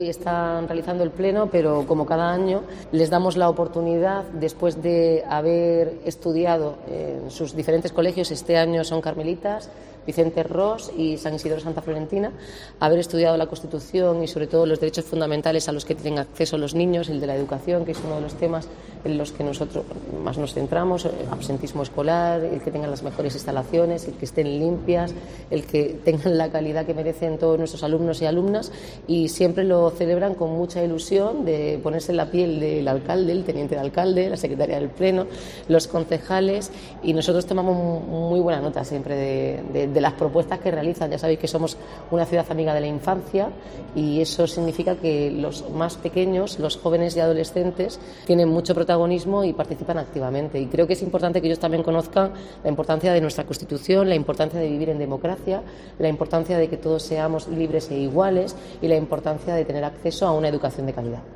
Están realizando el pleno, pero como cada año les damos la oportunidad, después de haber estudiado en sus diferentes colegios, este año son Carmelitas, Vicente Ros y San Isidro Santa Florentina, haber estudiado la Constitución y sobre todo los derechos fundamentales a los que tienen acceso los niños, el de la educación, que es uno de los temas en los que nosotros más nos centramos, absentismo escolar, el que tengan las mejores instalaciones, el que estén limpias, el que tengan la calidad que merecen todos nuestros alumnos y alumnas, y siempre lo celebran con mucha ilusión de ponerse en la piel del alcalde, el teniente de alcalde, la secretaria del pleno, los concejales, y nosotros tomamos muy buena nota siempre de las propuestas que realizan. Ya sabéis que somos una ciudad amiga de la infancia y eso significa que los más pequeños, los jóvenes y adolescentes, tienen mucho protagonismo y participan activamente, y creo que es importante que ellos también conozcan la importancia de nuestra Constitución, la importancia de vivir en democracia, la importancia de que todos seamos libres e iguales y la importancia de tener acceso a una educación de calidad.